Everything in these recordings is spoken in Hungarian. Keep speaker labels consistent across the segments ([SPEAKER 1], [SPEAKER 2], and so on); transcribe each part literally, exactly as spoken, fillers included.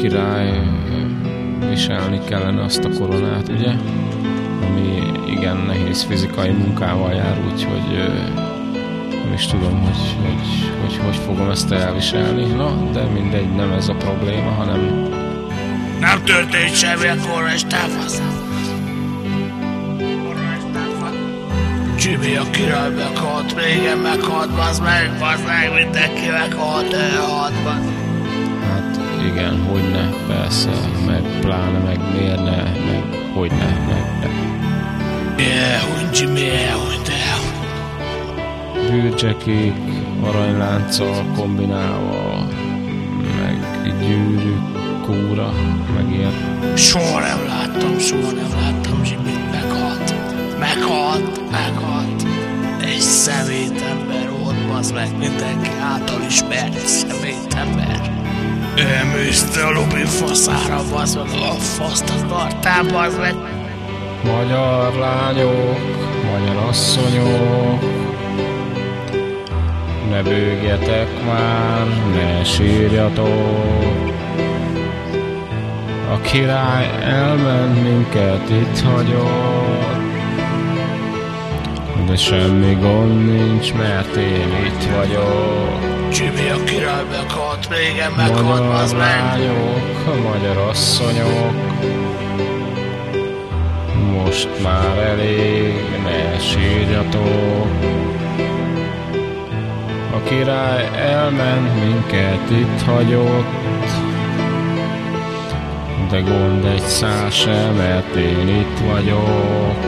[SPEAKER 1] király viselni kellene azt a koronát, ugye? Ami igen nehéz fizikai munkával jár, úgyhogy nem is tudom, hogy hogy, hogy hogy fogom ezt elviselni. Na, de mindegy, nem ez a probléma, hanem...
[SPEAKER 2] Nem történt semmi, akkor is táfasz. Jimmy a király meghalt, régen meghalt, bazd meg, bazd meg, mindenki meghalt, elhalt, bazd.
[SPEAKER 1] Hát igen, hogyne, persze, meg pláne, meg miért ne, meg hogyne, meg de.
[SPEAKER 2] Elhunyt, Jimmy, elhunyt, elhunyt.
[SPEAKER 1] Bőrcsekik, aranylánccal kombinálva, meg gyűrűk, kúra, meg ilyen.
[SPEAKER 2] Soha nem láttam, soha nem láttam Jimmy-t, meghalt. Meghalt, meghalt. Egy szemétember volt, bazd meg, mindenki által ismert szemétember. Elműzte a lobin faszára, bazd meg, a faszt akartál, bazd meg.
[SPEAKER 1] Magyar lányok, magyar asszonyok, ne bőgjetek már, ne sírjatok. A király elment, minket itt hagyott, de semmi gond nincs, mert én itt vagyok.
[SPEAKER 2] Jimmy a király meghalt, régen meghalt, bazd meg.
[SPEAKER 1] Magyar lányok, magyar asszonyok, most már elég, ne sírjatok. A király elment, minket itt hagyott, de gond egy szál sem, mert én itt vagyok.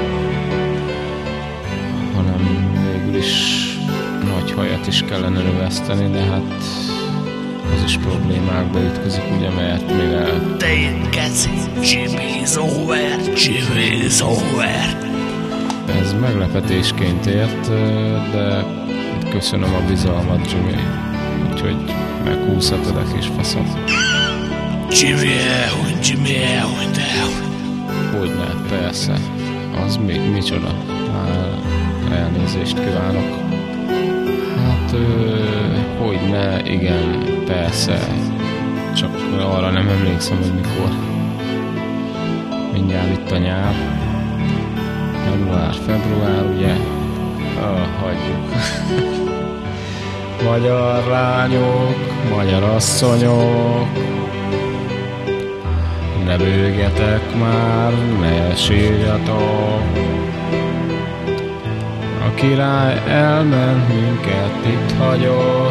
[SPEAKER 1] Hanem végül is nagy hajat is kellene növeszteni, de hát az is problémákba ütközik, ugye, mert mivel...
[SPEAKER 2] Te itt geci, Jimmy's over, Jimmy's over.
[SPEAKER 1] Ez meglepetésként ért, de köszönöm a bizalmat, Jimmy. Úgyhogy meghúzhatod a kis faszat.
[SPEAKER 2] Jimmy elhunyt, Jimmy elhunyt, elhunyt.
[SPEAKER 1] Hogyne, persze. Az még micsoda. Elnézést kívánok. Hát, hogyne, igen, persze. Csak arra nem emlékszem, hogy mikor. Mindjárt itt a nyár. Január, február, ugye? Ah, hagyjuk. Magyar lányok, magyar asszonyok, ne bőgjetek már, ne sírjatok. A király elment, minket itt hagyott,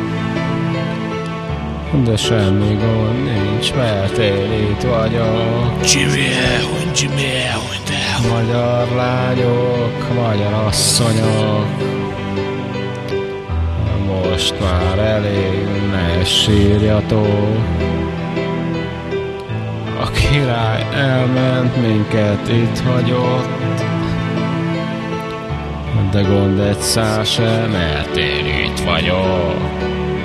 [SPEAKER 1] de semmi gond nincs, mert én itt vagyok.
[SPEAKER 2] Jimmy elhunyt, Jimmy elhunyt, elhunyt.
[SPEAKER 1] Magyar lányok, magyar asszonyok, most már elég, ne sírjatok. A király elment, minket itt hagyott, de gond egy szál sem, mert én itt vagyok.